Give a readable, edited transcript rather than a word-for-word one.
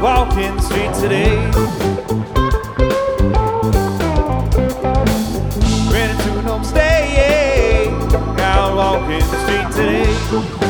walking the street today. Ready to no stay, out walking the street today.